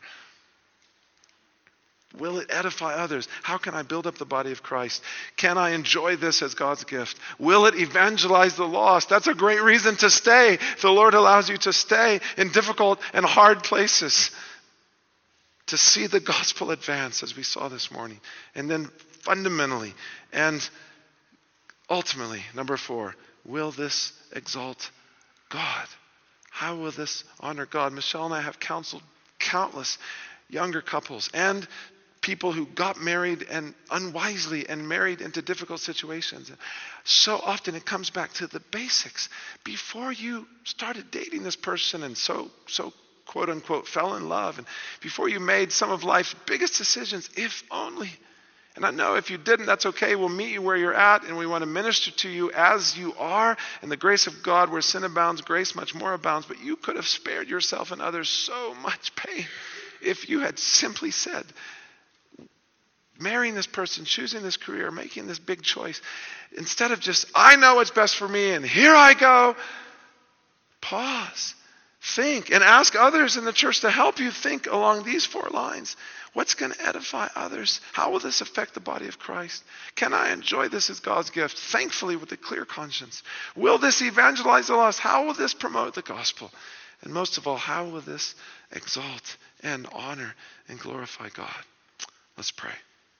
Speaker 1: Will it edify others? How can I build up the body of Christ? Can I enjoy this as God's gift? Will it evangelize the lost? That's a great reason to stay. The Lord allows you to stay in difficult and hard places to see the gospel advance, as we saw this morning. And then fundamentally and ultimately, number four, will this exalt God? How will this honor God? Michelle and I have counseled countless younger couples and people who got married and unwisely and married into difficult situations. So often it comes back to the basics. Before you started dating this person and so, so quote unquote, fell in love, and before you made some of life's biggest decisions, if only. And I know if you didn't, that's okay. We'll meet you where you're at, and we want to minister to you as you are. And the grace of God, where sin abounds, grace much more abounds. But you could have spared yourself and others so much pain if you had simply said, marrying this person, choosing this career, making this big choice, instead of just, I know what's best for me and here I go, pause, think, and ask others in the church to help you think along these four lines. What's going to edify others? How will this affect the body of Christ? Can I enjoy this as God's gift, thankfully with a clear conscience? Will this evangelize the lost? How will this promote the gospel? And most of all, how will this exalt and honor and glorify God? Let's pray.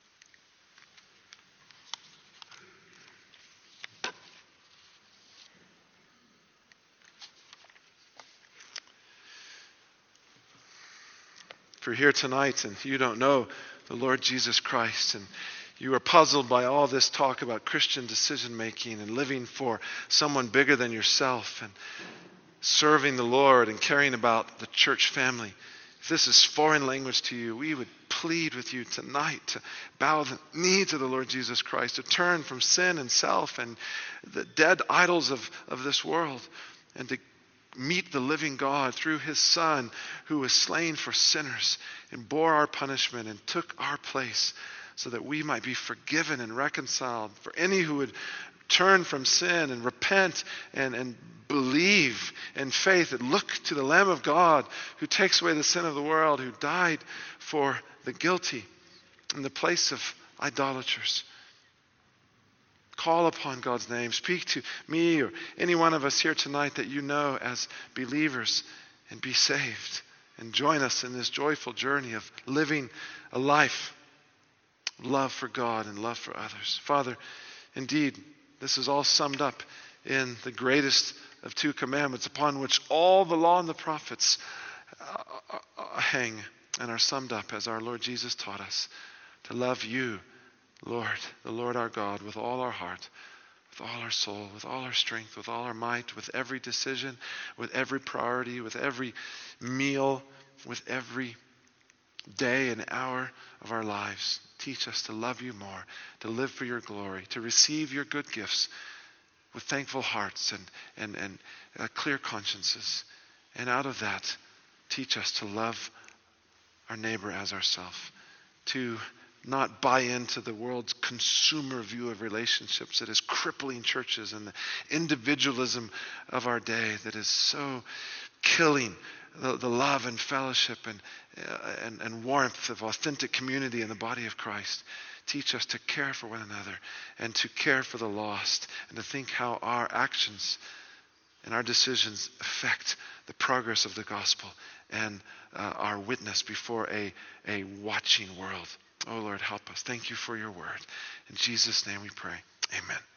Speaker 1: If you're here tonight and you don't know the Lord Jesus Christ and you are puzzled by all this talk about Christian decision making and living for someone bigger than yourself and serving the Lord and caring about the church family, if this is foreign language to you, we would plead with you tonight to bow the knee to the Lord Jesus Christ, to turn from sin and self and the dead idols of, of this world, and to meet the living God through his Son, who was slain for sinners and bore our punishment and took our place so that we might be forgiven and reconciled. For any who would turn from sin and repent and, and believe in faith and look to the Lamb of God who takes away the sin of the world, who died for the guilty in the place of idolaters. Call upon God's name. Speak to me or any one of us here tonight that you know as believers, and be saved. And join us in this joyful journey of living a life of love for God and love for others. Father, indeed, this is all summed up in the greatest of two commandments upon which all the law and the prophets uh, hang and are summed up as our Lord Jesus taught us. To love you, Lord, the Lord our God, with all our heart, with all our soul, with all our strength, with all our might, with every decision, with every priority, with every meal, with every day and hour of our lives. Teach us to love you more, to live for your glory, to receive your good gifts with thankful hearts and, and, and uh, clear consciences. And out of that, teach us to love our neighbor as ourselves, to not buy into the world's consumer view of relationships that is crippling churches, and the individualism of our day that is so killing the, the love and fellowship and, uh, and, and warmth of authentic community in the body of Christ. Teach us to care for one another and to care for the lost, and to think how our actions and our decisions affect the progress of the gospel and uh, our witness before a, a watching world. Oh Lord, help us. Thank you for your word. In Jesus' name we pray. Amen.